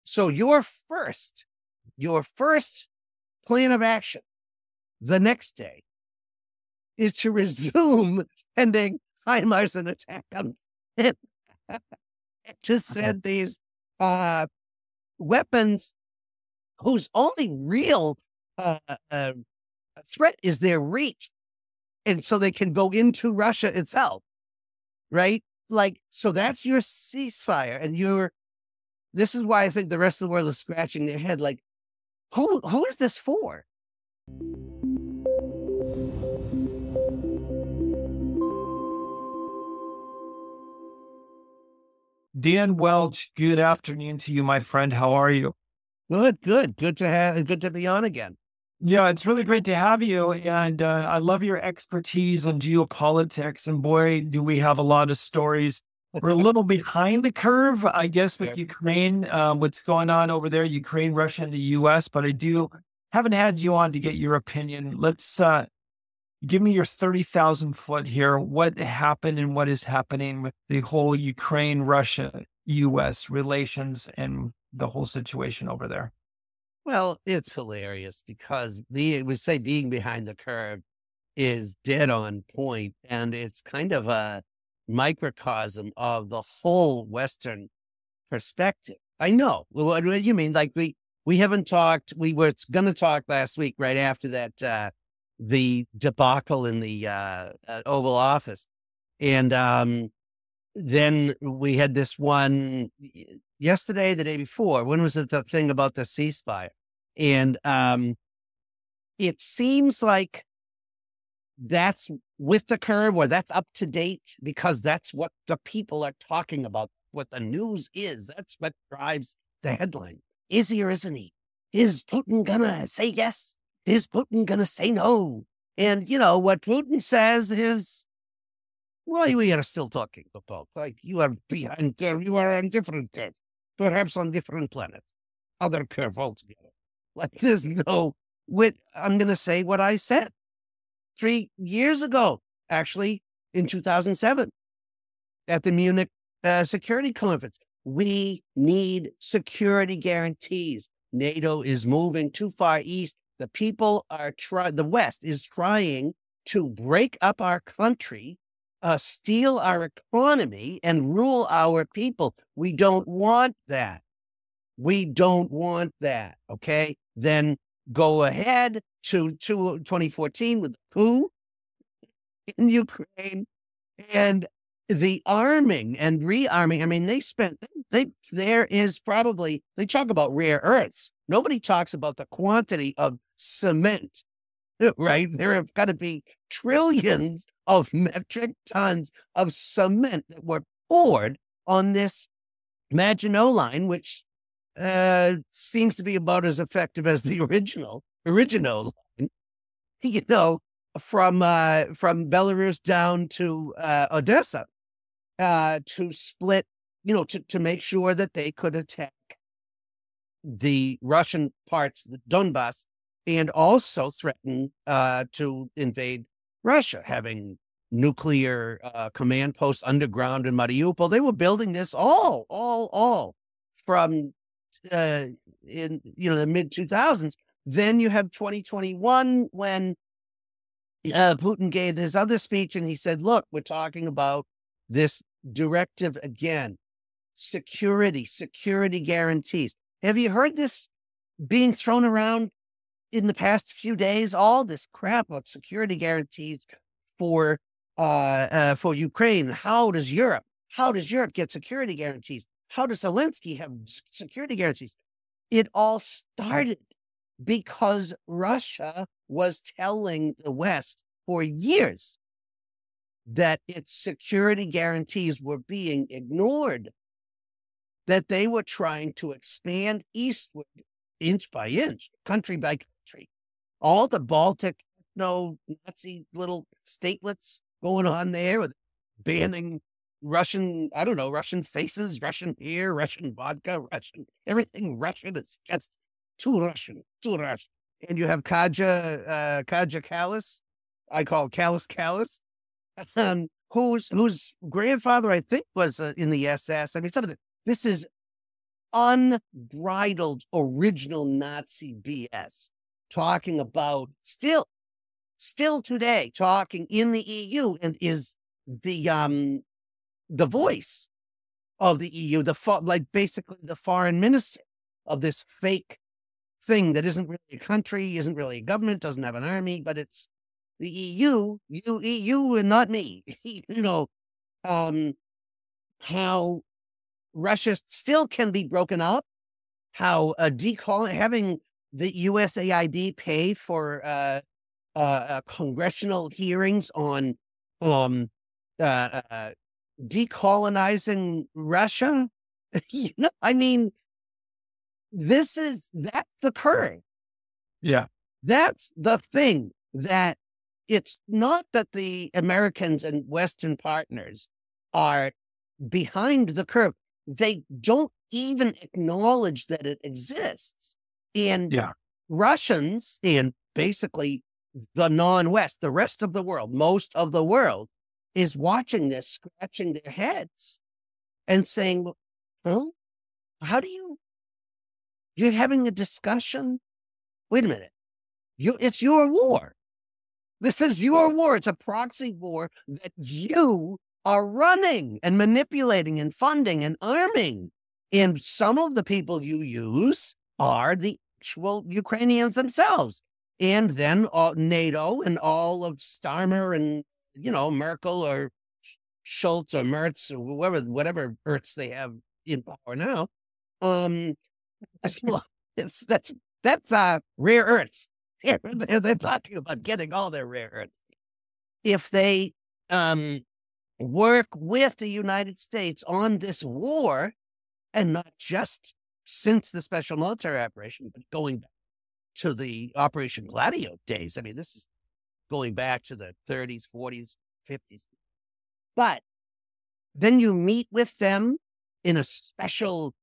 So your first plan of action the next day is to resume sending HIMARS and attack on just send these weapons whose only real threat is their reach. And so they can go into Russia itself, right? Like, so that's your ceasefire. And this is why I think the rest of the world is scratching their head. Like, who is this for? Dan Welch, good afternoon to you, my friend. How are you? Good to be on again. Yeah, it's really great to have you. And I love your expertise on geopolitics. And boy, do we have a lot of stories. We're a little behind the curve, I guess, with Ukraine, what's going on over there, Ukraine, Russia, and the US. But haven't had you on to get your opinion. Let's give me your 30,000 foot here. What happened and what is happening with the whole Ukraine, Russia, US relations and the whole situation over there? Well, it's hilarious because we say being behind the curve is dead on point, and it's kind of a microcosm of the whole Western perspective. I know what you mean. Like we haven't talked. We were going to talk last week, right after that, the debacle in the Oval Office, and then we had this one yesterday, the day before. When was it, the thing about the ceasefire? And it seems like that's with the curve, or that's up to date, because that's what the people are talking about, what the news is. That's what drives the headline. Is he or isn't he? Is Putin gonna say yes? Is Putin gonna say no? And, what Putin says is, well, we are still talking about, like, you are behind curve, you are on different curve, perhaps on different planets, other curve altogether. Like, there's no I'm going to say what I said 3 years ago, actually, in 2007, at the Munich Security Conference. We need security guarantees. NATO is moving too far east. The people the West is trying to break up our country, steal our economy, and rule our people. We don't want that. We don't want that. Okay. Then go ahead to 2014 with the coup in Ukraine and the arming and rearming. I mean, they talk about rare earths. Nobody talks about the quantity of cement, right? There have got to be trillions of metric tons of cement that were poured on this Maginot Line, which seems to be about as effective as the original line, from Belarus down to Odessa, to split, to make sure that they could attack the Russian parts, the Donbass, and also threaten to invade Russia, having nuclear command posts underground in Mariupol. They were building this all from in the mid 2000s. Then you have 2021 when Putin gave his other speech and he said, look, we're talking about this directive again, security guarantees. Have you heard this being thrown around in the past few days? All this crap about security guarantees for Ukraine. How does Europe get security guarantees? How does Zelensky have security guarantees? It all started because Russia was telling the West for years that its security guarantees were being ignored, that they were trying to expand eastward inch by inch, country by country. All the Baltic, Nazi little statelets going on there with banning Russian faces, Russian beer, Russian vodka, everything Russian is just too Russian. And you have Kaja Kallas, I call Kallas, whose grandfather, I think, was in the SS. I mean, this is unbridled original Nazi BS, talking about still today, talking in the EU, and is the voice of the EU, like basically the foreign minister of this fake thing that isn't really a country, isn't really a government, doesn't have an army, but it's the EU, EU, and not me. How Russia still can be broken up, how having the USAID pay for congressional hearings on decolonizing Russia. I mean, that's occurring. Yeah. That's the thing, that it's not that the Americans and Western partners are behind the curve. They don't even acknowledge that it exists. And Russians, and basically the non-West, the rest of the world, most of the world, is watching this, scratching their heads and saying, huh? How do you're having a discussion? Wait a minute. It's your war. This is your war. It's a proxy war that you are running and manipulating and funding and arming. And some of the people you use are the actual Ukrainians themselves. And then NATO and all of Starmer and, Merkel or Schultz or Merz or whatever Ertz they have in power now. That's rare earths. They're talking about getting all their rare earths. If they work with the United States on this war, and not just since the special military operation, but going back to the Operation Gladio days. I mean, this is going back to the 30s, 40s, 50s. But then you meet with them in a special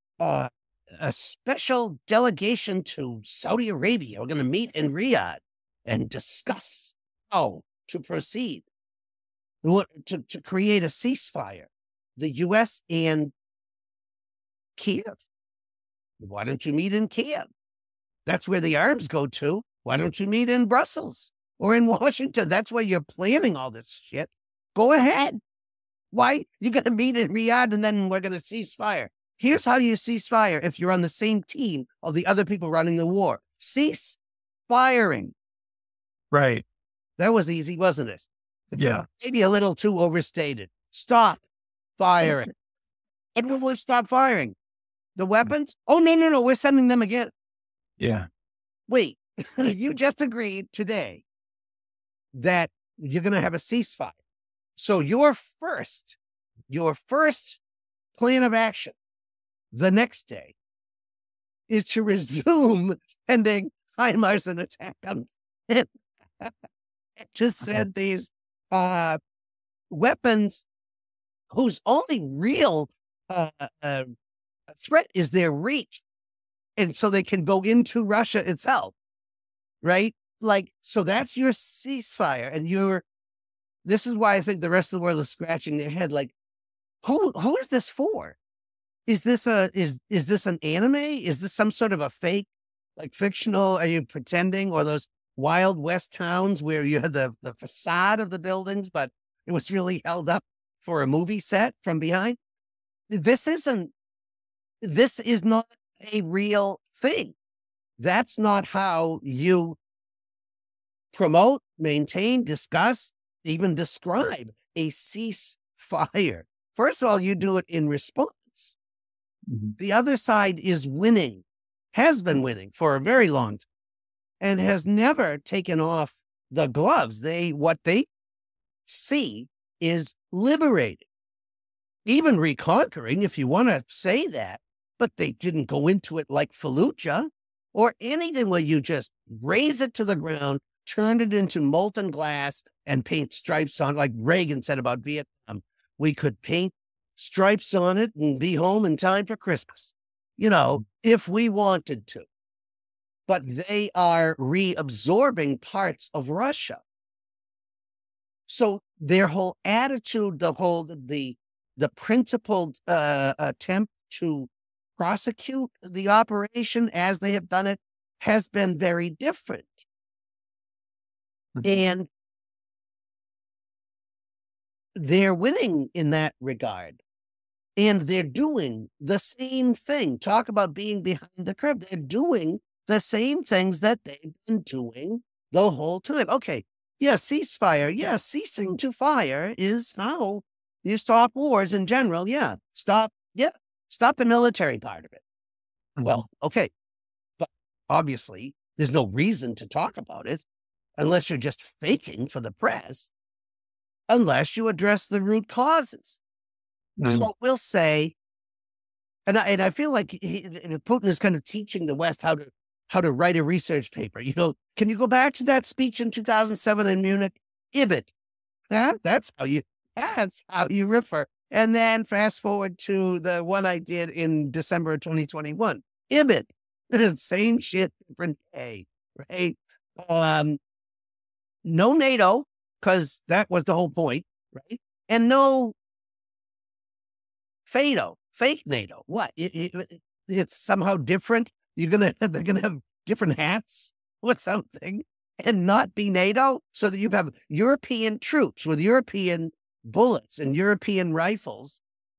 delegation to Saudi Arabia. We're going to meet in Riyadh and discuss how to proceed, to create a ceasefire. The U.S. and Kiev. Why don't you meet in Kiev? That's where the arms go to. Why don't you meet in Brussels or in Washington? That's where you're planning all this shit. Go ahead. Why? You're going to meet in Riyadh and then we're going to cease fire. Here's how you cease fire if you're on the same team of the other people running the war. Cease firing. Right. That was easy, wasn't it? Yeah. Maybe a little too overstated. Stop firing. Everyone will stop firing. The weapons? Oh, no. We're sending them again. Yeah. Wait, you just agreed today that you're going to have a ceasefire. So your first plan of action the next day is to resume sending HIMARS and attack them. It just sent these weapons whose only real threat is their reach. And so they can go into Russia itself, right? So that's your ceasefire. And this is why I think the rest of the world is scratching their head. Like, who is this for? Is this is this an anime? Is this some sort of a fake, like fictional? Are you pretending? Or those Wild West towns where you had the facade of the buildings, but it was really held up for a movie set from behind? This is not a real thing. That's not how you promote, maintain, discuss, even describe a ceasefire. First of all, you do it in response. Mm-hmm. The other side is winning, has been winning for a very long time, and has never taken off the gloves. What they see is liberating, even reconquering, if you want to say that. But they didn't go into it like Fallujah or anything where you just raze it to the ground, turn it into molten glass, and paint stripes on, like Reagan said about Vietnam. We could paint stripes on it and be home in time for Christmas, if we wanted to. But they are reabsorbing parts of Russia. So their whole attitude, the principled attempt to prosecute the operation as they have done it has been very different. And they're winning in that regard. And they're doing the same thing. Talk about being behind the curve. They're doing the same things that they've been doing the whole time. Okay, yeah, ceasefire. Yeah, ceasing to fire is how you stop wars in general. Yeah, stop the military part of it. Well, okay, but obviously there's no reason to talk about it unless you're just faking for the press, unless you address the root causes. So we'll say, and I feel like Putin is kind of teaching the West how to write a research paper. Can you go back to that speech in 2007 in Munich? Ibid. That's how you refer. And then fast forward to the one I did in December of 2021. Ibid. Same shit, different day, right? No NATO, because that was the whole point, right? And no fake NATO. What? It's somehow different. They're gonna have different hats or something, and not be NATO, so that you have European troops with European bullets and European rifles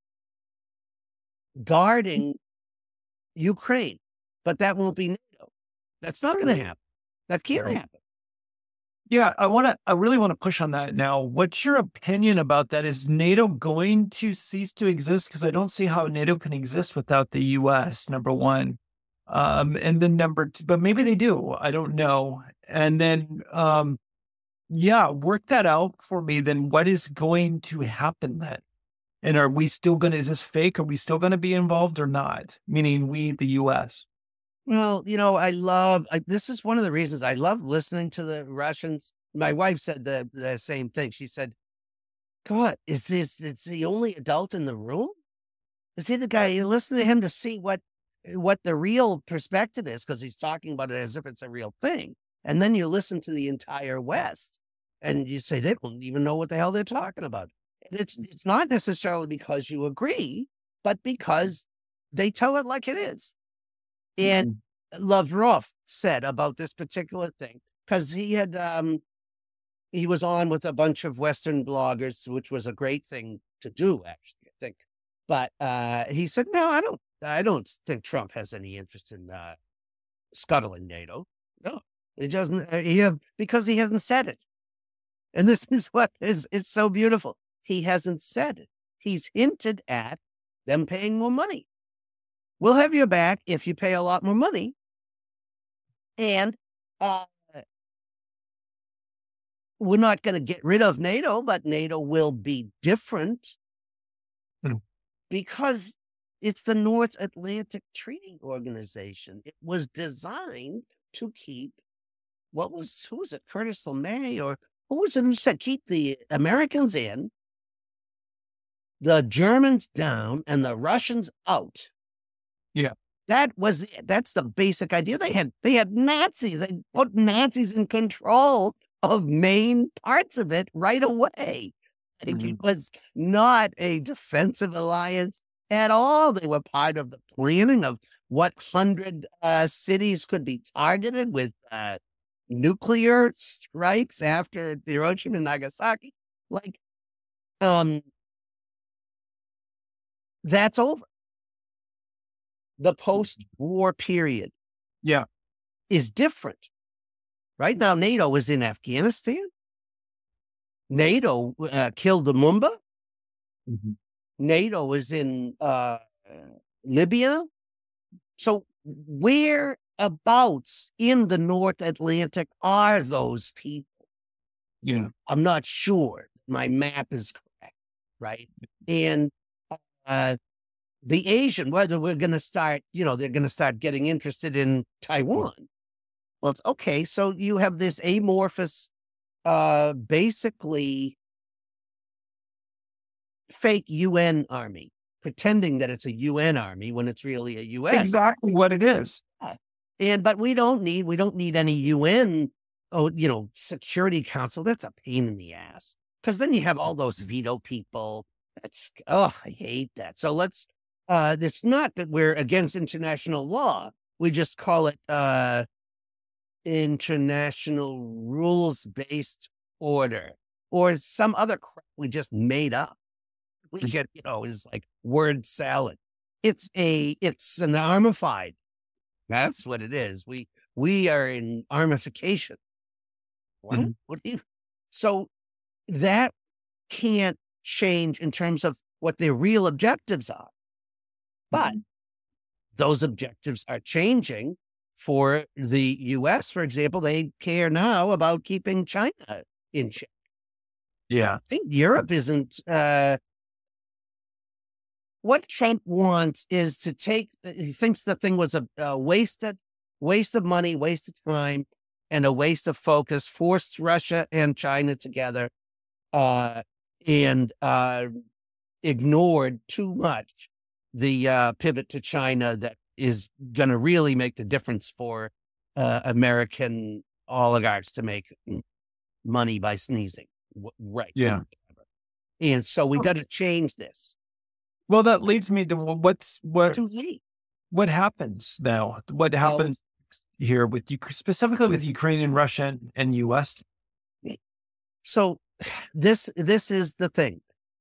guarding Ukraine, but that won't be NATO. That's not going to happen. That can't happen. Yeah, I really want to push on that now. What's your opinion about that? Is NATO going to cease to exist? Because I don't see how NATO can exist without the US, number one. And then number two, but maybe they do. I don't know. And then, work that out for me. Then what is going to happen then? And are we still is this fake? Are we still going to be involved or not? Meaning we, the US. Well, this is one of the reasons I love listening to the Russians. My wife said the same thing. She said, God, it's the only adult in the room? Is he the guy? You listen to him to see what the real perspective is, because he's talking about it as if it's a real thing. And then you listen to the entire West and you say, they don't even know what the hell they're talking about. And it's not necessarily because you agree, but because they tell it like it is. And Lavrov said about this particular thing, because he was on with a bunch of Western bloggers, which was a great thing to do, actually, I think. But he said, no, I don't think Trump has any interest in scuttling NATO. No, he doesn't. Because he hasn't said it. And this is what it's so beautiful. He hasn't said it. He's hinted at them paying more money. We'll have your back if you pay a lot more money. And we're not going to get rid of NATO, but NATO will be different because it's the North Atlantic Treaty Organization. It was designed to keep, who was it, Curtis LeMay, or who was it who said, keep the Americans in, the Germans down, and the Russians out. Yeah. That was it. That's the basic idea. They had Nazis. They put Nazis in control of main parts of it right away. It was not a defensive alliance at all. They were part of the planning of what 100 cities could be targeted with nuclear strikes after Hiroshima and Nagasaki. That's over. The post-war period is different. Right now, NATO is in Afghanistan. NATO killed Lumumba. NATO is in Libya. So whereabouts in the North Atlantic are those people? Yeah. I'm not sure my map is correct, right? And the Asian, whether we're going to start, they're going to start getting interested in Taiwan. Well, it's okay. So you have this amorphous, basically fake UN army, pretending that it's a UN army when it's really a US. Exactly what it is. But we don't need any UN, Security Council. That's a pain in the ass. Because then you have all those veto people. I hate that. So let's it's not that we're against international law. We just call it international rules-based order or some other crap we just made up. We get, is like word salad. It's an armified. That's what it is. We are in armification. What? Mhm. What do you? So that can't change in terms of what their real objectives are. But those objectives are changing for the U.S., for example. They care now about keeping China in check. Yeah. I think Europe isn't. What Trump wants is to he thinks the thing was a waste of money, waste of time, and a waste of focus, forced Russia and China together, and ignored too much the pivot to China that is going to really make the difference for American oligarchs to make money by sneezing. Right. Yeah. And so we got to change this. Well, that leads me to Too late. what happens now? What happens here with you, specifically with Ukraine and Russia and U.S.? So this is the thing.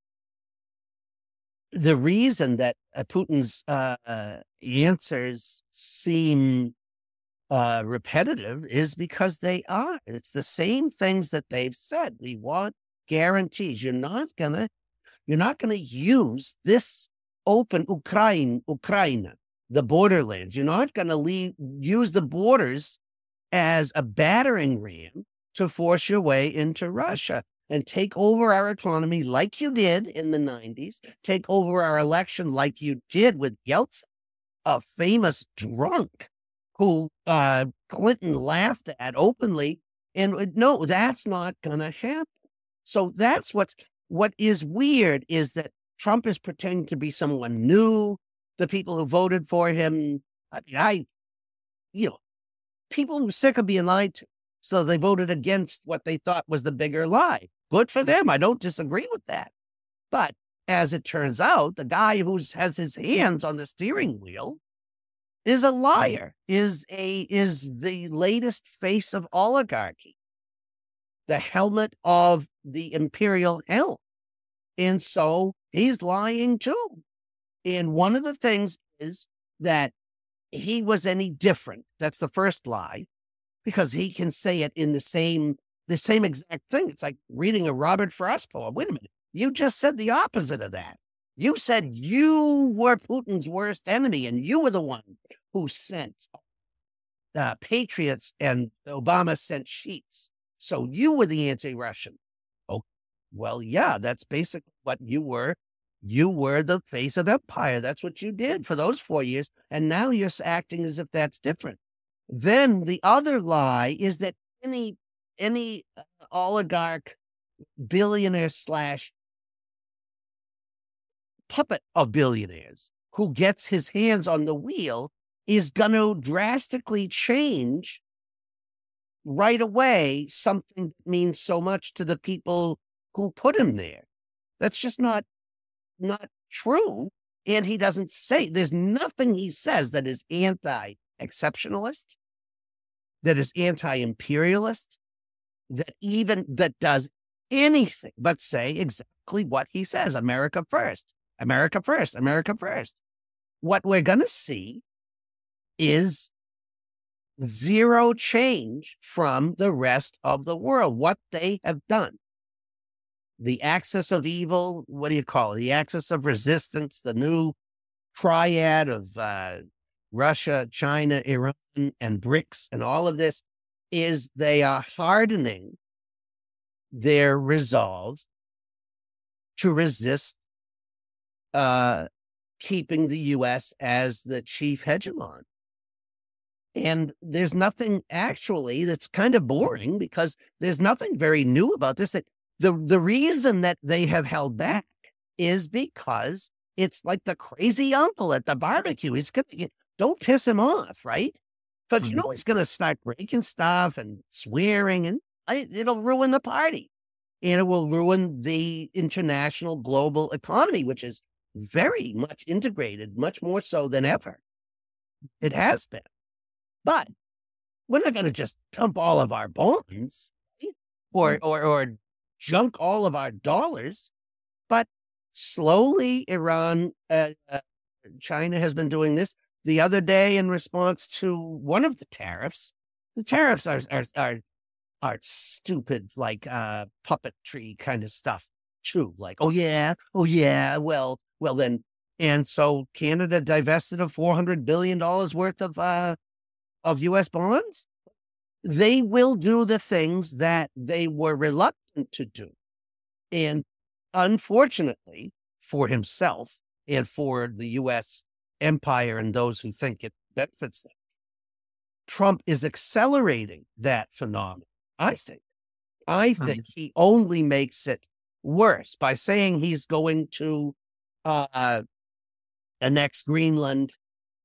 The reason that Putin's answers seem repetitive is because they are. It's the same things that they've said. We want guarantees. You're not gonna use this open Ukraine, the borderlands. You're not gonna use the borders as a battering ram to force your way into Russia and take over our economy like you did in the 90s, take over our election like you did with Yeltsin, a famous drunk who Clinton laughed at openly. And no, that's not going to happen. So that's what is weird is that Trump is pretending to be someone new. The people who voted for him, people were sick of being lied to. So they voted against what they thought was the bigger lie. Good for them. I don't disagree with that. But as it turns out, the guy who has his hands on the steering wheel is a liar, is the latest face of oligarchy, the helmet of the imperial helm. And so he's lying too. And one of the things is that he was any different. That's the first lie, because he can say it in the same exact thing. It's like reading a Robert Frost poem. Wait a minute. You just said the opposite of that. You said you were Putin's worst enemy, and you were the one who sent patriots, and Obama sent sheets. So you were the anti-Russian. Oh, well, yeah, that's basically what you were. You were the face of empire. That's what you did for those 4 years. And now you're acting as if that's different. Then the other lie is that any oligarch, billionaire / puppet of billionaires who gets his hands on the wheel is going to drastically change right away something that means so much to the people who put him there. That's just not true. And he doesn't say, there's nothing he says that is anti-exceptionalist, that is anti-imperialist, that does anything but say exactly what he says. America first, America first, America first. What we're going to see is zero change from the rest of the world, what they have done. The axis of evil, what do you call it? The axis of resistance, the new triad of Russia, China, Iran, and BRICS, and all of this is they are hardening their resolve to resist keeping the U.S. as the chief hegemon. And there's nothing actually that's kind of boring, because there's nothing very new about this. That the reason that they have held back is because it's like the crazy uncle at the barbecue. He's gonna don't piss him off, right? Because he's gonna start breaking stuff and swearing, and it'll ruin the party, and it will ruin the international global economy, which is very much integrated, much more so than ever. It has been. But we're not going to just dump all of our bonds or junk all of our dollars. But slowly, China has been doing this. The other day, in response to one of the tariffs are stupid, like puppetry kind of stuff too. Like, oh yeah, well then. And so Canada divested of $400 billion worth of U.S. bonds. They will do the things that they were reluctant to do. And unfortunately for himself and for the U.S. empire and those who think it benefits them, Trump is accelerating that phenomenon. I think he only makes it worse by saying he's going to annex Greenland,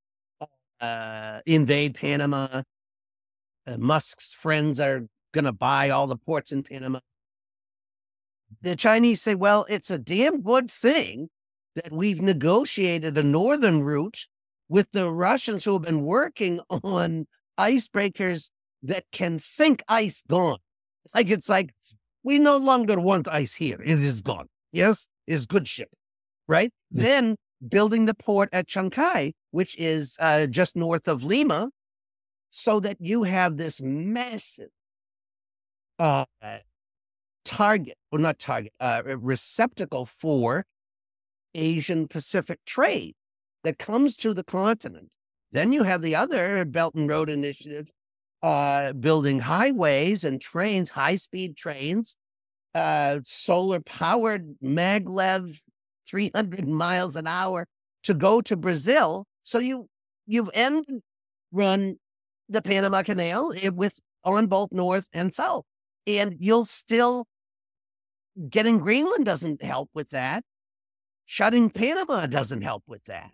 invade Panama. Musk's friends are going to buy all the ports in Panama. The Chinese say, well, it's a damn good thing that we've negotiated a northern route with the Russians who have been working on icebreakers that can think ice gone. Like, it's like, we no longer want ice here. It is gone. Yes, is good ship, right? Yes. Then building the port at Chancay, which is just north of Lima, so that you have this massive receptacle for Asian Pacific trade that comes to the continent. Then you have the other Belt and Road Initiative, building highways and trains, high-speed trains, solar-powered maglev, 300 miles an hour to go to Brazil. So you've run the Panama Canal on both north and south. And you'll still, getting Greenland doesn't help with that. Shutting Panama doesn't help with that.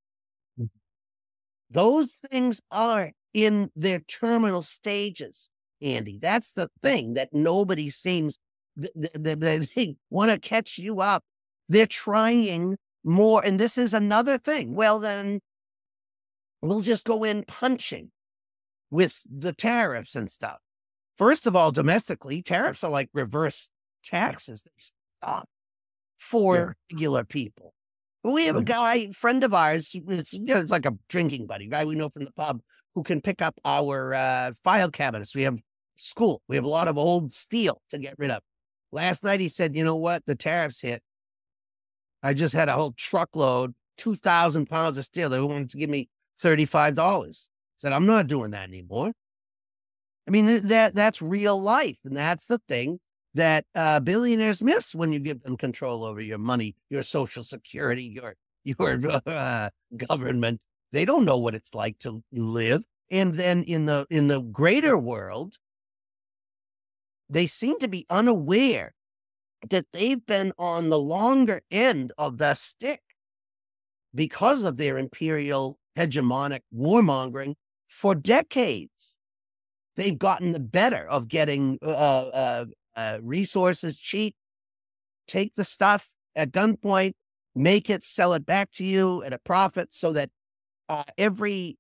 Those things are in their terminal stages, Andy. That's the thing that nobody seems, they want to catch you up. They're trying more. And this is another thing. Well, then we'll just go in punching with the tariffs and stuff. First of all, domestically, tariffs are like reverse taxes. They stop for regular people. We have a guy, friend of ours, it's like a drinking buddy, guy we know from the pub, who can pick up our file cabinets. We have a lot of old steel to get rid of. Last night he said, you know what? The tariffs hit. I just had a whole truckload, 2,000 pounds of steel. They wanted to give me $35. Said, I'm not doing that anymore. I mean, that's real life. And that's the thing that billionaires miss when you give them control over your money, your social security, your government. They don't know what it's like to live. And then in the greater world, they seem to be unaware that they've been on the longer end of the stick because of their imperial hegemonic warmongering for decades. They've gotten the better of getting resources cheap, take the stuff at gunpoint, make it, sell it back to you at a profit, so that every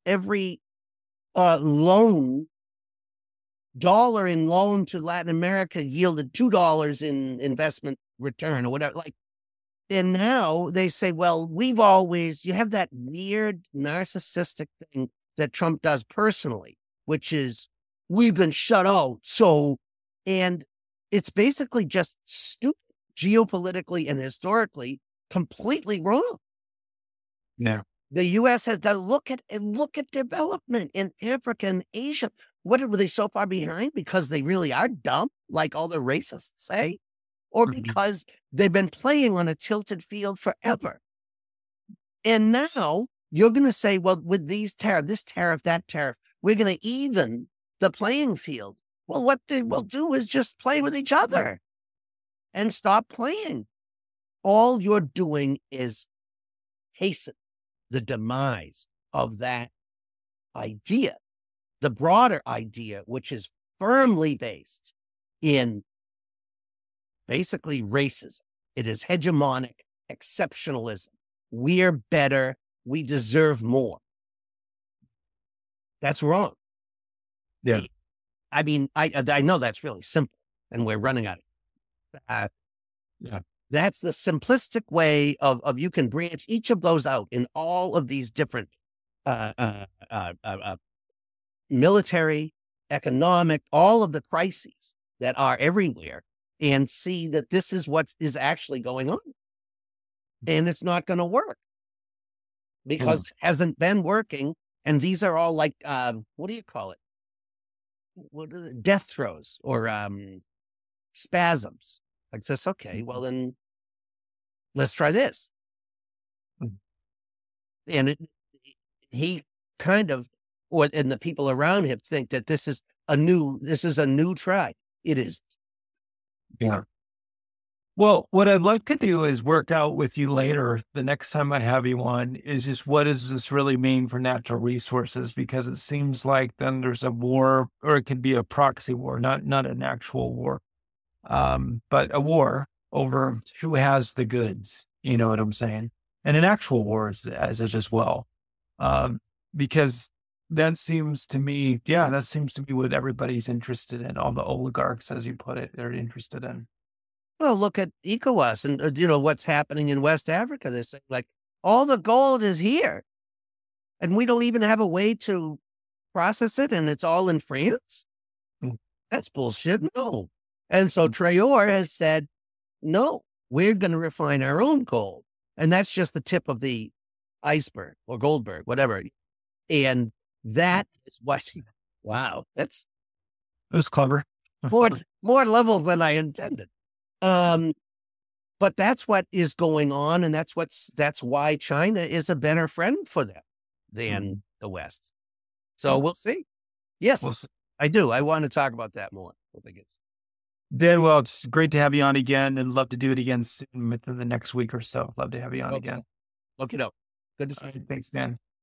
dollar in loan to Latin America yielded $2 in investment return or whatever. And now they say, well, you have that weird narcissistic thing that Trump does personally, which is, we've been shut out. And it's basically just stupid, geopolitically and historically, completely wrong. Yeah. The U.S. has done look at development in Africa and Asia. What were they so far behind? Because they really are dumb, like all the racists say, or because they've been playing on a tilted field forever. And now you're going to say, well, with this tariff, that tariff, we're going to even the playing field. Well, what they will do is just play with each other and stop playing. All you're doing is hasten the demise of that idea, the broader idea, which is firmly based in basically racism. It is hegemonic exceptionalism. we're better, we deserve more. That's wrong. Yeah. I mean, I know that's really simple, and we're running out of Yeah. that's the simplistic way of you can branch each of those out in all of these different uh, uh, military, economic, all of the crises that are everywhere, and see that this is what is actually going on. And it's not going to work because it hasn't been working. And these are all like, what do you call it? What are death throes or spasms. Like this, okay, well then let's try this. And he kind of, and the people around him think that this is a new try. It is. Yeah. Well, what I'd like to do is work out with you later, the next time I have you on, is just what does this really mean for natural resources? Because it seems like then there's a war, or it could be a proxy war, not an actual war, but a war over who has the goods. You know what I'm saying? And an actual war as well, because that seems to me, yeah, that seems to be what everybody's interested in. All the oligarchs, as you put it, they're interested in. Well, look at ECOWAS and, what's happening in West Africa. They're saying, like, all the gold is here, and we don't even have a way to process it, and it's all in France? That's bullshit. No. And so Traore has said, no, we're going to refine our own gold. And that's just the tip of the iceberg or Goldberg, whatever. And that is what, wow, it was clever. more levels than I intended. But that's what is going on. And that's why China is a better friend for them than the West. So we'll see. Yes, we'll see. I do. I want to talk about that more. I think it's Dan. Well, it's great to have you on again, and love to do it again soon within the next week or so. Love to have you on again. Look it up. Good to see you. Thanks, Dan.